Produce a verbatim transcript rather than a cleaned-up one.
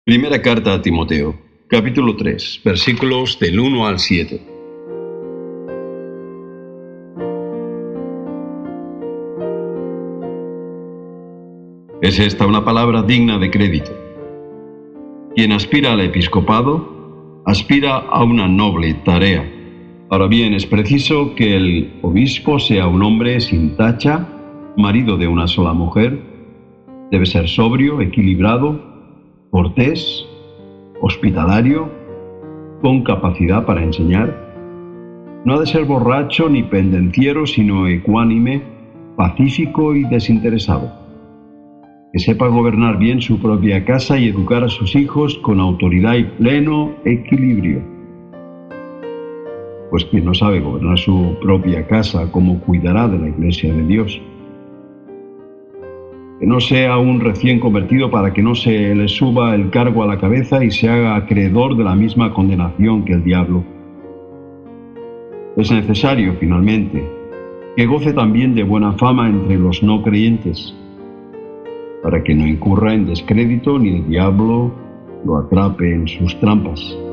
Primera carta a Timoteo, capítulo tres, versículos del uno al siete. Es esta una palabra digna de crédito. Quien aspira al episcopado, aspira a una noble tarea. Ahora bien, es preciso que el obispo sea un hombre sin tacha, marido de una sola mujer, debe ser sobrio, equilibrado, cortés, hospitalario, con capacidad para enseñar. No ha de ser borracho ni pendenciero, sino ecuánime, pacífico y desinteresado. Que sepa gobernar bien su propia casa y educar a sus hijos con autoridad y pleno equilibrio. Pues quien no sabe gobernar su propia casa, ¿cómo cuidará de la Iglesia de Dios? Que no sea un recién convertido para que no se le suba el cargo a la cabeza y se haga acreedor de la misma condenación que el diablo. Es necesario, finalmente, que goce también de buena fama entre los no creyentes, para que no incurra en descrédito ni el diablo lo atrape en sus trampas.